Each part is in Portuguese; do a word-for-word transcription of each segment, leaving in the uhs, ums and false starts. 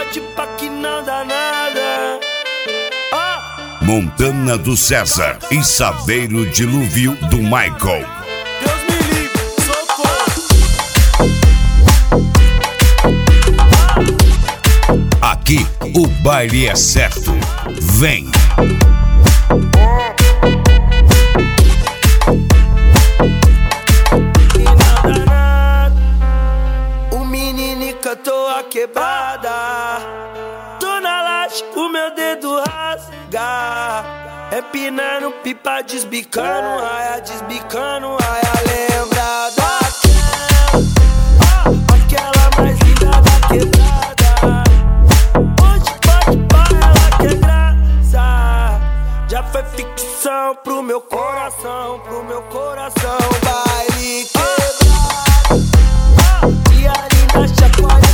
pode pá que não dá nada. Oh. Montana do César e Saveiro Dilúvio do Michael. Deus me livre, socorro. Aqui o baile é certo. Vem. Tô a quebrada, tô na laje, o meu dedo rasga. Empinando pipa, desbicando raia, desbicando raia. Lembra daquela, oh, aquela mais linda da quebrada. Hoje pode pá, ela quer graça. Já foi ficção pro meu coração, pro meu coração. Baile quebrado, oh, e a linda chacoalha.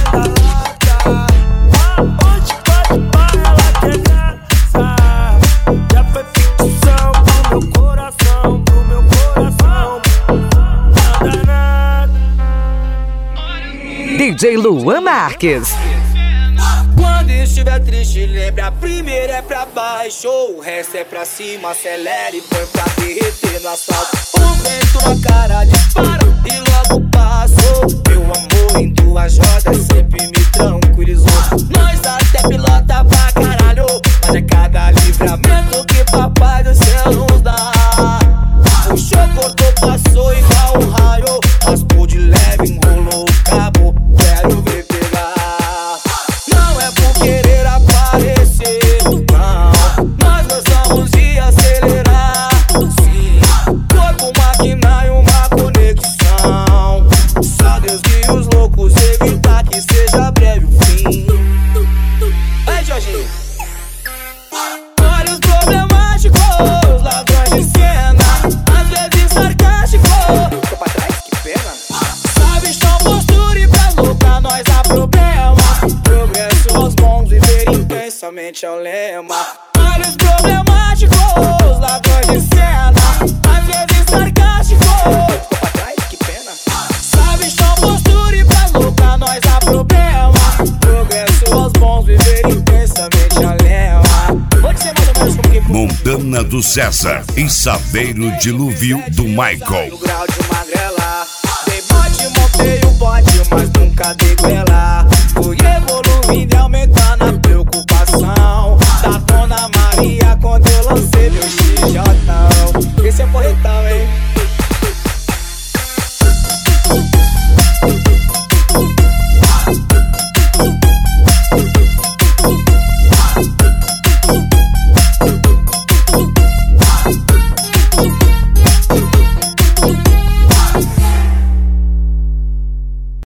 D J Luan Marques. Quando estiver triste, lembra, a primeira é pra baixo, o resto é pra cima, acelera e põe pra derreter no asfalto. O vento na cara dispara e logo passou. Meu amor em duas rodas sempre me tranquilizou. Nós até pilota pra caralho, mas é cada livramento que papai do céu nos dá. O show cortou, passou igual um raio, raspou de leve, enrolou o cabo. Quero ver pegar. Não é por querer aparecer, não. Nós gostamos de acelerar. Sim, corpo, máquina e uma conexão. Só Deus e os loucos evitar que seja breve o fim. Ei, Jorginho. Olha os problemáticos, ladrões de cena, às vezes sarcásticos. Tô pra trás, que pena. Sabe, chão, postura e pra lutar nós há problema. Progresso aos bons, viver intensamente é o lema. Olha os problemáticos, ladrões de cena, às vezes sarcásticos. Tô pra trás, que pena. Sabe, chão, postura e pra lutar nós há problema. Progresso aos bons, viver intensamente é o lema. Pode ser mais ou menos como que Montana do César e Saveiro Dilúvio do Michael. No grau de magrela, dei bote, montei o bote, mas nunca dei goela.